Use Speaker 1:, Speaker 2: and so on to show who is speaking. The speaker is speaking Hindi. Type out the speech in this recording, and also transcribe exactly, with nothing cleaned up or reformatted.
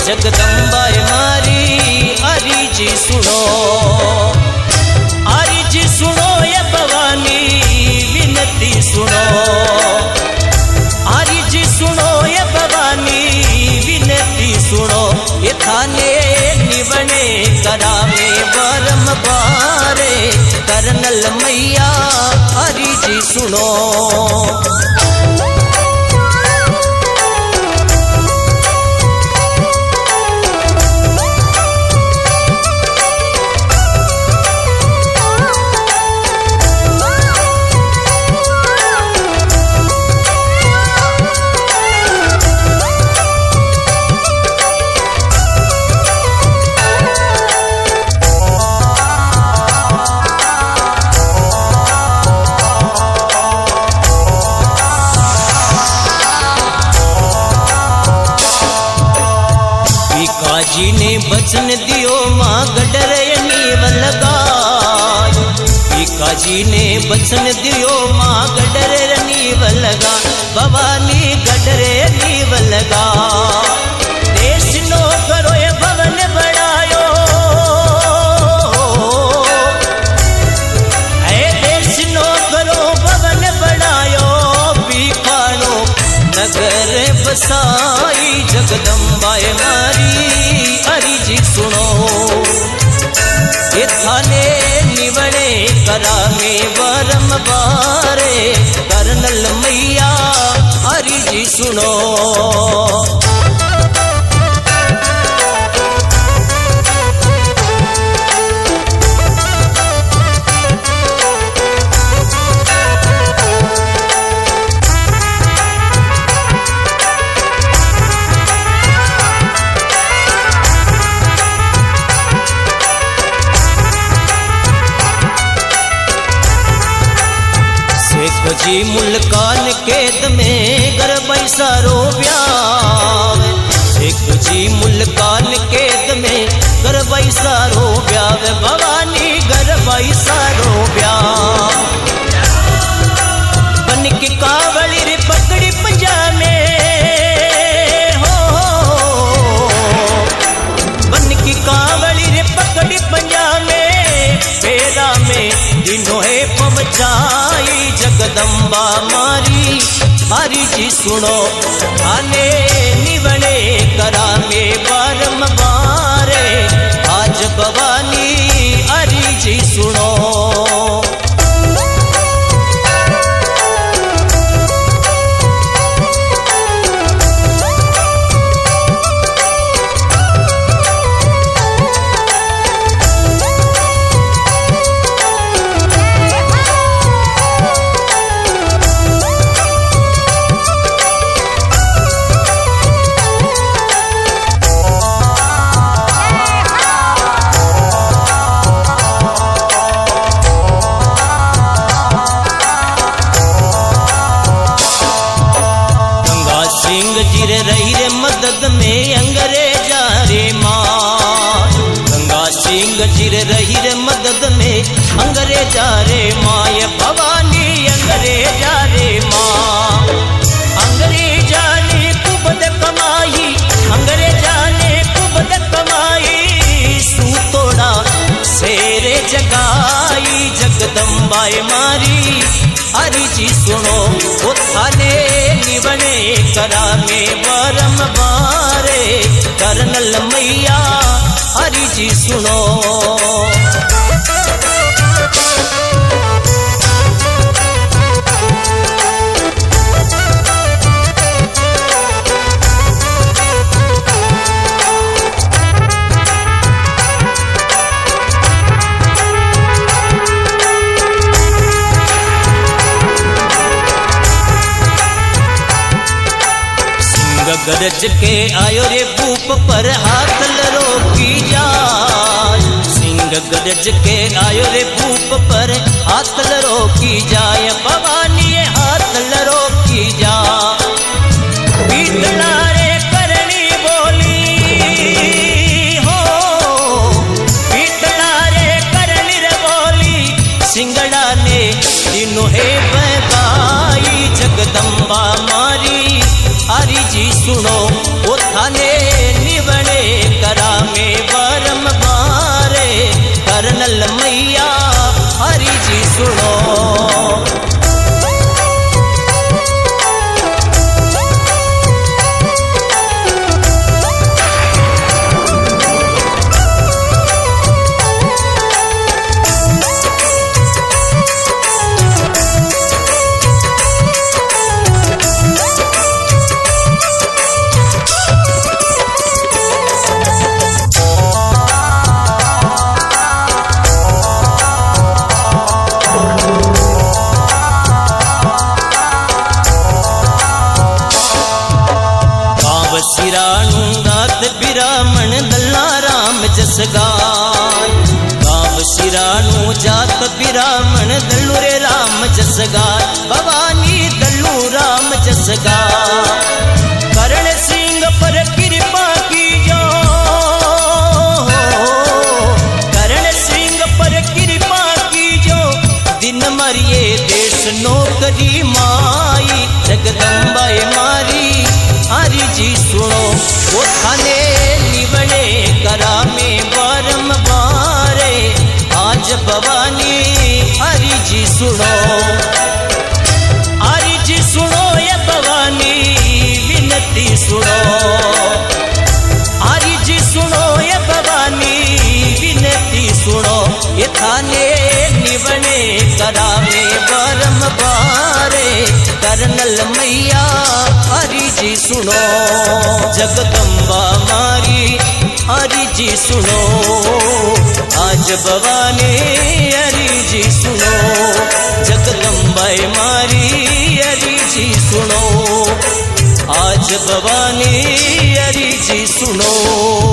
Speaker 1: जगदम्बा मारी हरि जी सुनो, हरि जी सुनो ये भवानी विनती सुनो, हरि जी सुनो ये भवानी विनती सुनो। ये थाने निवने करा में वरम बारे करनल मैया हरि जी सुनो। जी ने बचन दियो माँ गडर नीव लगाय, भीखा जी ने बचन दियो माँ गडर नीव लगा, भवानी गडर नीव लगा। देश नो करो ये भवन बढ़ायो, ऐ देश नो करो भवन बढ़ायो, भीखानो नगर बसाई जगदम्बा मारी हरि जी सुनो। ये थाने निवने करा में वरम बारे करनल मैया हरि जी सुनो। जी मुल्कान केद में गर बैसारो ब्याव, शेख जी मुल्कान केद में गर बैसारो ब्याव, भवानी गर बैसारो ब्याव। बन की कावली रे पकड़ी पंजामे हो, बन की कावली रे पकड़ी पंजामे, फेरा में दिनों है पहुंचाई जगदम्बा मारी हरि जी सुनो। थाने निवने करा में बारम बारे आज भवानी हरि जी सुनो। रही रे मदद में अंग्रेजा रे माँ, गंगा सिंह जिर रही रे मदद में अंग्रेजा रे माँ, ये भवानी अंग्रेजा रे माँ। अंग्रेजा ने कुबद कमाई, अंग्रेजा ने कुबद कमाई, सूतोड़ा शेरे जगाई जगदम्बा मारी हरि जी सुनो। वो थाने निवने करा में वरम बारे करनल मैया हरि जी सुनो। गरज के आयो रे भूप पर हाथ लरो की जाय, सिंह गरज के आयो रे भूप पर हाथ लरो की जाय, भवानी हाथ लरो की जा। पीतला रे करनी बोली हो, पीतला रे करनी रे बोली, सिंगड़ा ने दिनों है बगाई जगदम्बा मारी हरि जी सुनो। वो थाने निवने सुनो। सिराणु गात बिरामण दल्ला राम जस गाय। गाव सिराणु जात बिरामण दल्लू रे राम जस गाय। भवानी दल्लू राम जस गाय। करण सिंह पर कृपा की जो, करण सिंह पर कृपा की जो, दिन मरिए देश नौकरी माई। जगदम्बाए मारी हरि जी सुनो, वो थाने निवड़े करा में बारम बारे। आज भवानी हरि जी सुनो, हरि जी सुनो ये भवानी विनती सुनो। हरि जी सुनो ये भवानी विनती सुनो। ये थाने निवड़े करा में बारम बारे। करनल मैया हरि जी सुनो, जगदम्बा मारी हरि जी सुनो। आज भवानी हरि जी सुनो, जगदम्बा मारी हरि जी सुनो। आज भवानी हरि जी सुनो।